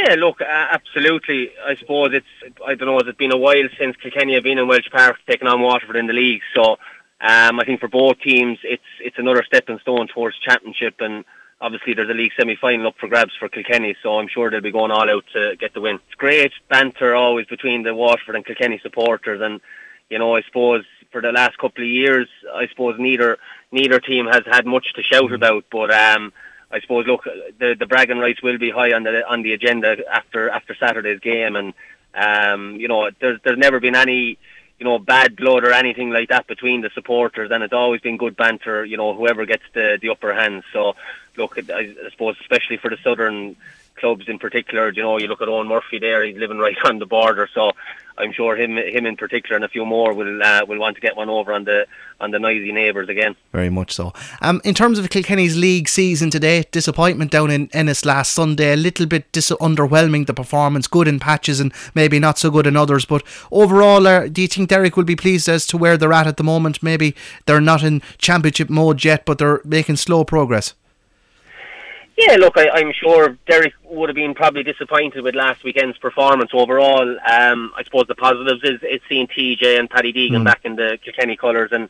Yeah, look, absolutely. I suppose I don't know, it's been a while since Kilkenny have been in Welsh Park taking on Waterford in the league. So I think for both teams, it's another stepping stone towards championship. And obviously there's a league semi-final up for grabs for Kilkenny. So I'm sure they'll be going all out to get the win. It's great banter always between the Waterford and Kilkenny supporters. And, you know, I suppose for the last couple of years, I suppose neither team has had much to shout about. But I suppose, look, the bragging rights will be high on the agenda after Saturday's game, and you know, there's never been any, you know, bad blood or anything like that between the supporters, and it's always been good banter. You know, whoever gets the upper hand. So, look, I suppose especially for the southern clubs in particular, you know, you look at Owen Murphy there; he's living right on the border. So, I'm sure him in particular and a few more will want to get one over on the noisy neighbours again. Very much so. In terms of Kilkenny's league season today, disappointment down in Ennis last Sunday, a little bit underwhelming the performance, good in patches and maybe not so good in others, but overall do you think Derek will be pleased as to where they're at the moment? Maybe they're not in championship mode yet, but they're making slow progress. Yeah, look, I'm sure Derek would have been probably disappointed with last weekend's performance overall. I suppose the positives is seeing TJ and Paddy Deegan back in the Kilkenny colours. And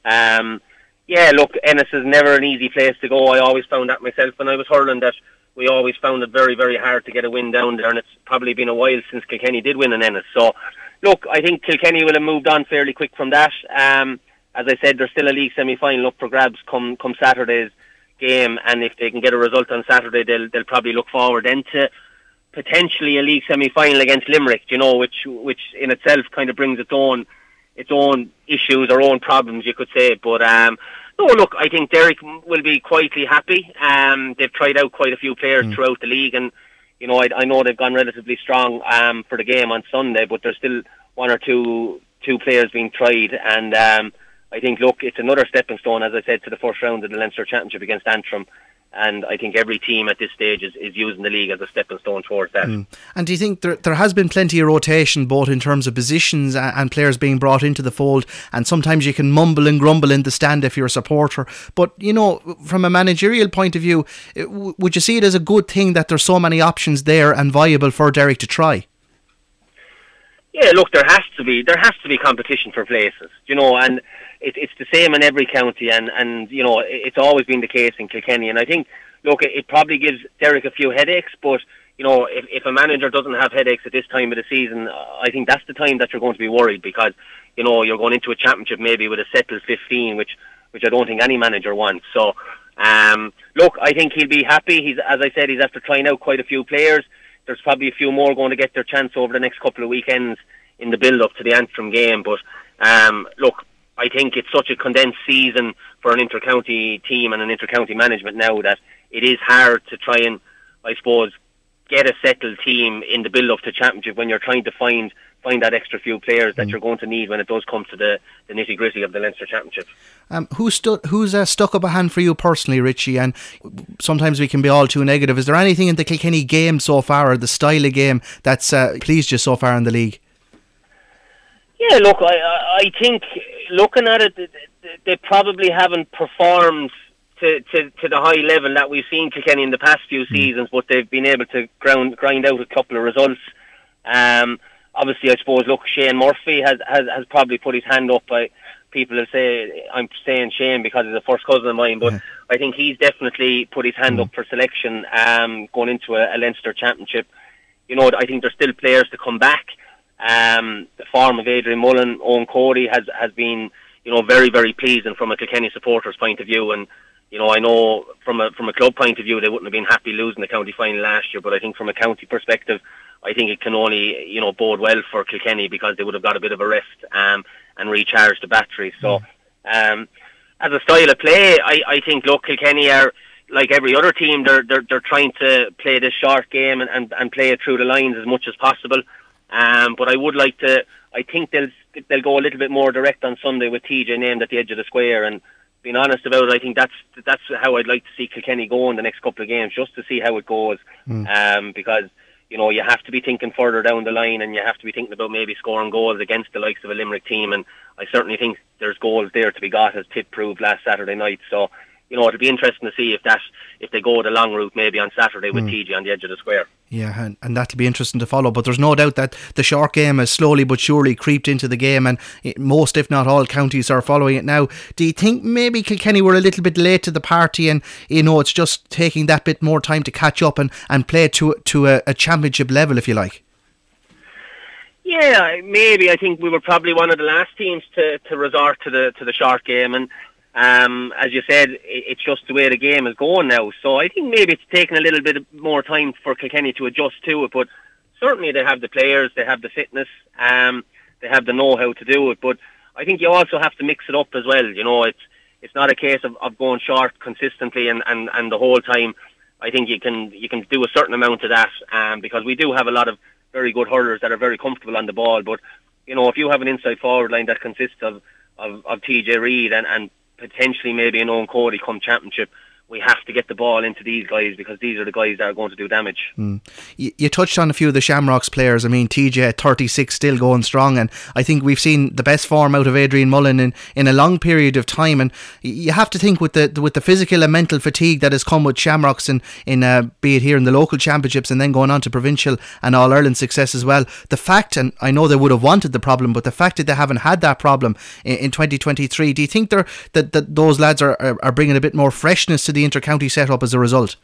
yeah, look, Ennis is never an easy place to go. I always found that myself when I was hurling, that we always found it very, very hard to get a win down there. And it's probably been a while since Kilkenny did win in Ennis. So, look, I think Kilkenny will have moved on fairly quick from that. As I said, there's still a league semi-final up for grabs come Saturday's game, and if they can get a result on Saturday, they'll probably look forward then to potentially a league semi-final against Limerick, you know, which in itself kind of brings its own issues or own problems, you could say. But no, look, I think Derek will be quietly happy. They've tried out quite a few players throughout the league, and you know, I know they've gone relatively strong for the game on Sunday, but there's still one or two players being tried, and I think, look, it's another stepping stone, as I said, to the first round of the Leinster Championship against Antrim. And I think every team at this stage is using the league as a stepping stone towards that. And do you think there has been plenty of rotation, both in terms of positions and players being brought into the fold? And sometimes you can mumble and grumble in the stand if you're a supporter. But, you know, from a managerial point of view, would you see it as a good thing that there's so many options there and viable for Derek to try? Yeah, look, there has to be competition for places, you know, and it's the same in every county, and you know, it's always been the case in Kilkenny. And I think, look, it probably gives Derek a few headaches, but you know, if a manager doesn't have headaches at this time of the season, I think that's the time that you're going to be worried, because you know, you're going into a championship maybe with a settled 15, which I don't think any manager wants. So, look, I think he'll be happy. As I said, he's after trying out quite a few players. There's probably a few more going to get their chance over the next couple of weekends in the build-up to the Antrim game. But look, I think it's such a condensed season for an inter-county team and an inter-county management now that it is hard to try and, I suppose, get a settled team in the build-up to championship when you're trying to find that extra few players that you're going to need when it does come to the nitty-gritty of the Leinster Championship. Who's stuck up a hand for you personally, Richie? And sometimes we can be all too negative. Is there anything in the Kilkenny game so far, or the style of game, that's pleased you so far in the league? Yeah, look, I think looking at it, they probably haven't performed to the high level that we've seen Kilkenny in the past few seasons, but they've been able to grind out a couple of results. Obviously, I suppose, look, Shane Murphy has probably put his hand up. People will say I'm saying Shane because he's a first cousin of mine, but I think he's definitely put his hand up for selection going into a Leinster Championship. You know, I think there's still players to come back. The form of Adrian Mullen, Owen Cody has been, you know, very, very pleasing from a Kilkenny supporter's point of view. And you know, I know from a club point of view they wouldn't have been happy losing the county final last year, but I think from a county perspective, I think it can only, you know, bode well for Kilkenny, because they would have got a bit of a rest and recharged the battery. So as a style of play, I think, look, Kilkenny are like every other team. They're trying to play this short game and play it through the lines as much as possible. But I think they'll go a little bit more direct on Sunday with TJ named at the edge of the square. And being honest about it, I think that's how I'd like to see Kilkenny go in the next couple of games, just to see how it goes. Because you know, you have to be thinking further down the line, and you have to be thinking about maybe scoring goals against the likes of a Limerick team. And I certainly think there's goals there to be got, as Tip proved last Saturday night. So, you know, it'll be interesting to see if they go the long route maybe on Saturday with TJ on the edge of the square. Yeah, and that'll be interesting to follow. But there's no doubt that the short game has slowly but surely creeped into the game, and most, if not all, counties are following it now. Do you think maybe Kilkenny were a little bit late to the party, and it's just taking that bit more time to catch up and play to a championship level, if you like? Yeah, maybe. I think we were probably one of the last teams to resort to the short game, and as you said, it's just the way the game is going now. So I think maybe it's taken a little bit more time for Kilkenny to adjust to it, but certainly they have the players, they have the fitness, they have the know-how to do it. But I think you also have to mix it up as well. It's not a case of going short consistently and the whole time. I think you can do a certain amount of that, because we do have a lot of very good hurlers that are very comfortable on the ball. But if you have an inside forward line that consists of TJ Reid and potentially maybe an Owen Cody come championship, we have to get the ball into these guys, because these are the guys that are going to do damage. You touched on a few of the Shamrocks players. I mean, TJ at 36 still going strong, and I think we've seen the best form out of Adrian Mullen in a long period of time. And you have to think with the physical and mental fatigue that has come with Shamrocks in be it here in the local championships and then going on to provincial and All-Ireland success as well. The fact, and I know they would have wanted the problem, but the fact that they haven't had that problem in 2023, do you think that those lads are bringing a bit more freshness to the inter-county setup as a result?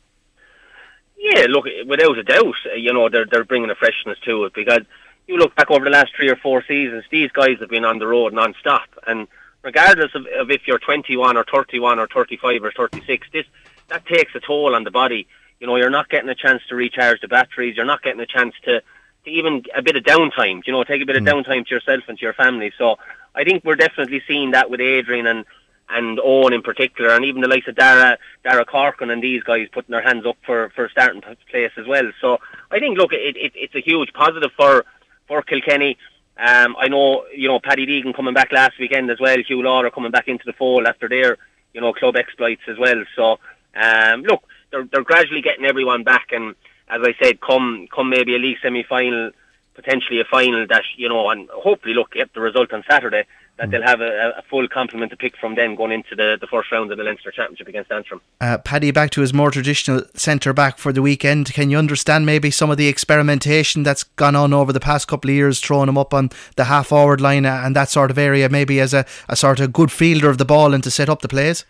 Yeah, look, without a doubt, they're bringing a freshness to it, because you look back over the last 3 or 4 seasons, these guys have been on the road non-stop, and regardless of if you're 21 or 31 or 35 or 36, that takes a toll on the body. You're not getting a chance to recharge the batteries, you're not getting a chance to even a bit of downtime, take a bit of downtime to yourself and to your family. So I think we're definitely seeing that with Adrian and Owen in particular, and even the likes of Dara Corkin and these guys putting their hands up for starting place as well. So I think, look, it's a huge positive for Kilkenny. I know, Paddy Deegan coming back last weekend as well, Hugh Lauder coming back into the fold after their, club exploits as well. So, look, they're gradually getting everyone back, and as I said, come maybe a league semi-final, potentially a final, that, and hopefully, look, get the result on Saturday, that they'll have a full complement to pick from then going into the first round of the Leinster Championship against Antrim. Paddy back to his more traditional centre-back for the weekend. Can you understand maybe some of the experimentation that's gone on over the past couple of years, throwing him up on the half-forward line and that sort of area, maybe as a sort of good fielder of the ball and to set up the plays?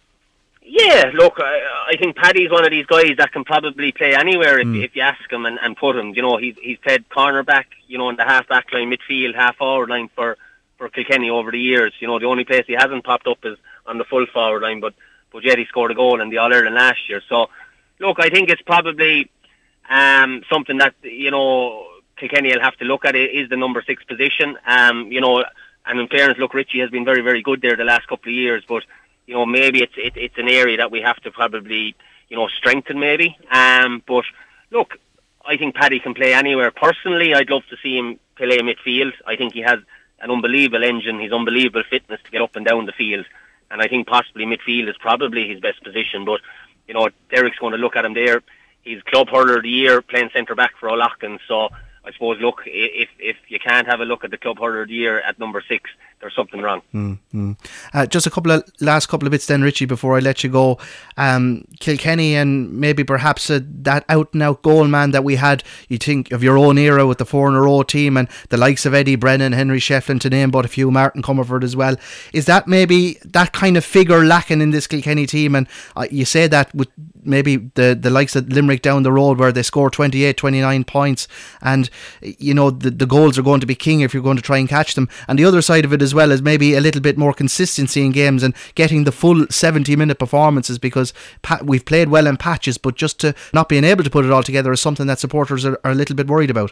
Yeah, look, I think Paddy's one of these guys that can probably play anywhere if you ask him and put him. He's played cornerback, in the half-back line, midfield, half-forward line for Kilkenny over the years. The only place he hasn't popped up is on the full forward line, but yet he scored a goal in the All-Ireland last year. So, look, I think it's probably something that, Kilkenny will have to look at, is the number 6 position. And in fairness, look, Richie has been very, very good there the last couple of years, but, maybe it's an area that we have to probably, strengthen maybe. But, look, I think Paddy can play anywhere. Personally, I'd love to see him play midfield. I think he has an unbelievable engine, his unbelievable fitness to get up and down the field, and I think possibly midfield is probably his best position. But Derek's going to look at him there. He's club hurler of the year, playing centre back for O'Loughlin. So I suppose, look, if you can't have a look at the club hurler of the year at number 6, there's something wrong. Just a last couple of bits then, Richie, before I let you go. Kilkenny and maybe perhaps that out and out goal man that we had, you think of your own era with the 4-in-a-row team and the likes of Eddie Brennan, Henry Shefflin, to name but a few, Martin Comerford as well. Is that maybe that kind of figure lacking in this Kilkenny team? And you say that with maybe the likes of Limerick down the road, where they score 28, 29 points, and the goals are going to be king if you're going to try and catch them. And the other side of it as well is maybe a little bit more consistency in games and getting the full 70-minute performances, because we've played well in patches, but just to not being able to put it all together is something that supporters are a little bit worried about.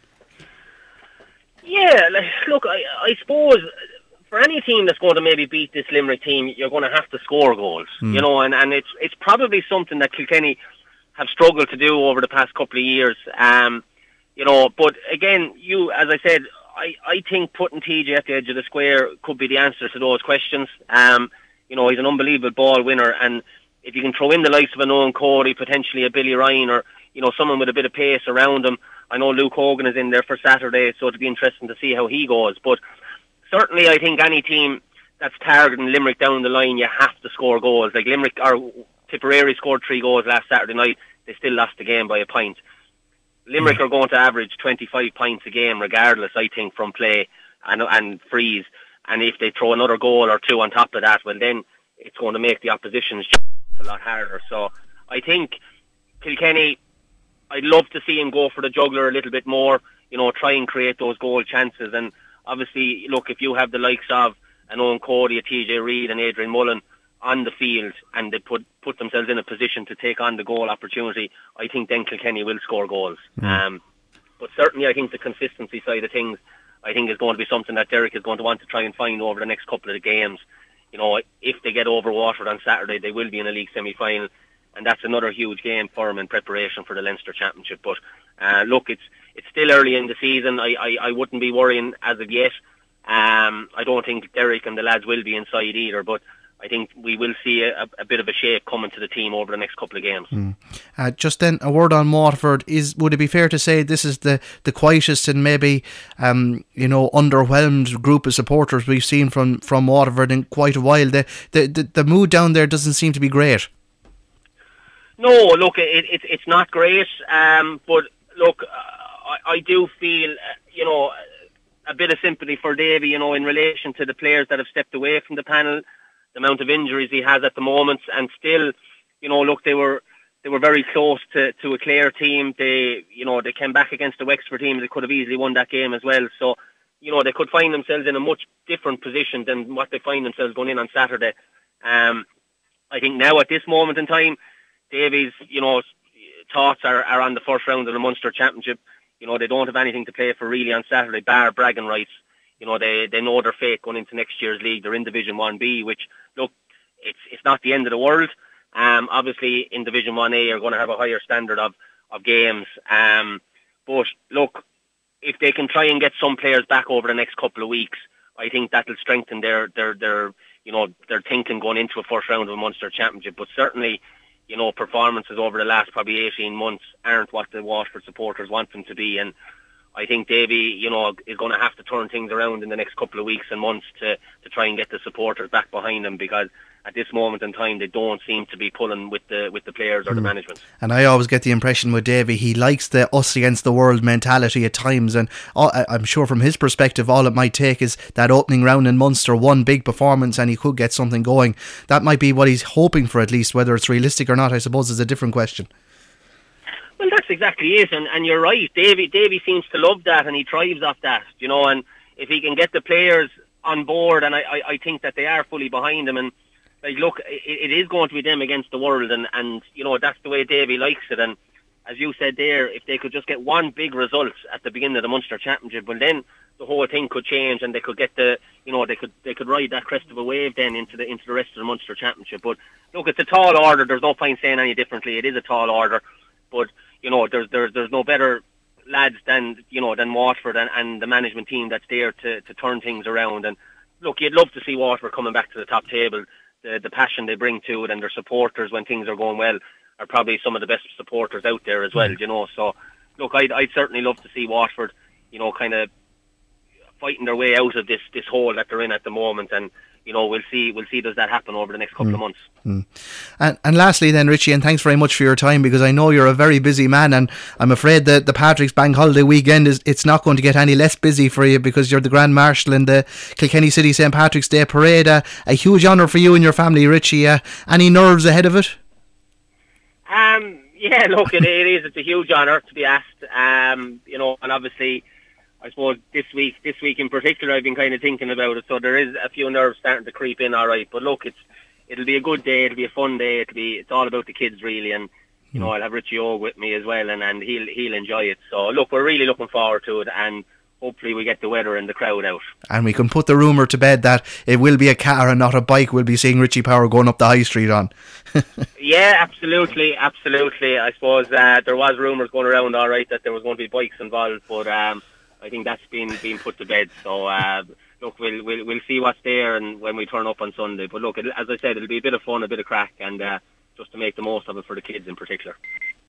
Yeah, look, I suppose for any team that's going to maybe beat this Limerick team, you're going to have to score goals, and it's probably something that Kilkenny have struggled to do over the past couple of years. But again, as I said, I think putting TJ at the edge of the square could be the answer to those questions. He's an unbelievable ball winner, and if you can throw in the likes of an Owen Cody, potentially a Billy Ryan, or someone with a bit of pace around him. I know Luke Hogan is in there for Saturday, so it'll be interesting to see how he goes. But certainly, I think any team that's targeting Limerick down the line, you have to score goals. Like Limerick or Tipperary scored 3 goals last Saturday night. They still lost the game by a point. Limerick are going to average 25 points a game regardless, I think, from play and frees. And if they throw another goal or two on top of that, well then it's going to make the opposition's job a lot harder. So I think Kilkenny, I'd love to see him go for the juggler a little bit more, try and create those goal chances. And obviously, look, if you have the likes of an Owen Cody, a TJ Reid and Adrian Mullen on the field and they put themselves in a position to take on the goal opportunity, I think then Kilkenny will score goals. But certainly I think the consistency side of things, I think is going to be something that Derek is going to want to try and find over the next couple of games. If they get over Waterford on Saturday, they will be in a league semi-final, and that's another huge game for them in preparation for the Leinster Championship. But look, it's still early in the season. I wouldn't be worrying as of yet. I don't think Derek and the lads will be inside either, but I think we will see a bit of a shape coming to the team over the next couple of games. Just then, a word on Waterford. Would it be fair to say this is the quietest and maybe underwhelmed group of supporters we've seen from Waterford in quite a while? The mood down there doesn't seem to be great. No, look, it's not great. But look, I do feel a bit of sympathy for Davy, in relation to the players that have stepped away from the panel, the amount of injuries he has at the moment, and still, look, they were very close to a Clare team. They came back against the Wexford team. They could have easily won that game as well. So, they could find themselves in a much different position than what they find themselves going in on Saturday. I think now at this moment in time, Davies, thoughts are on the first round of the Munster Championship. They don't have anything to play for really on Saturday, bar bragging rights. They know their fate going into next year's league. They're in Division 1B, which, look, it's not the end of the world. Obviously, in Division 1A, you're going to have a higher standard of games. But, look, if they can try and get some players back over the next couple of weeks, I think that'll strengthen their thinking going into a first round of a Munster Championship. But certainly, performances over the last probably 18 months aren't what the Waterford supporters want them to be. And I think Davy, is going to have to turn things around in the next couple of weeks and months to try and get the supporters back behind him, because at this moment in time they don't seem to be pulling with the players or the management. And I always get the impression with Davy, he likes the us against the world mentality at times, and I'm sure from his perspective all it might take is that opening round in Munster, one big performance, and he could get something going. That might be what he's hoping for, at least. Whether it's realistic or not, I suppose, is a different question. Well, that's exactly it, and you're right. Davy seems to love that, and he thrives off that, and if he can get the players on board, and I think that they are fully behind him, and look, it is going to be them against the world, and that's the way Davy likes it. And as you said there, if they could just get one big result at the beginning of the Munster Championship, well then the whole thing could change, and they could get they could ride that crest of a wave then into the rest of the Munster Championship. But look, it's a tall order. There's no point saying any differently. It is a tall order, but there's no better lads than Waterford and the management team that's there to turn things around. And look, you'd love to see Waterford coming back to the top table. The passion they bring to it, and their supporters when things are going well are probably some of the best supporters out there as well. So look, I'd certainly love to see Waterford kind of fighting their way out of this hole that they're in at the moment, and we'll see does that happen over the next couple of months. And lastly then, Richie, and thanks very much for your time, because I know you're a very busy man, and I'm afraid that the Patrick's Bank Holiday weekend it's not going to get any less busy for you, because you're the Grand Marshal in the Kilkenny City St. Patrick's Day Parade. A huge honour for you and your family, Richie. Any nerves ahead of it? Yeah, look, it is. It's a huge honour to be asked. And obviously, I suppose this week in particular, I've been kind of thinking about it, so there is a few nerves starting to creep in, all right. But look, it'll be a good day, it'll be a fun day, it's all about the kids really, and I'll have Richie O with me as well, and he'll enjoy it. So look, we're really looking forward to it, and hopefully we get the weather and the crowd out. And we can put the rumour to bed that it will be a car and not a bike we'll be seeing Richie Power going up the high street on. Yeah, absolutely. I suppose there was rumours going around, all right, that there was going to be bikes involved, but I think that's been put to bed. So look, we'll see what's there and when we turn up on Sunday. But look, as I said, it'll be a bit of fun, a bit of crack, and just to make the most of it for the kids in particular.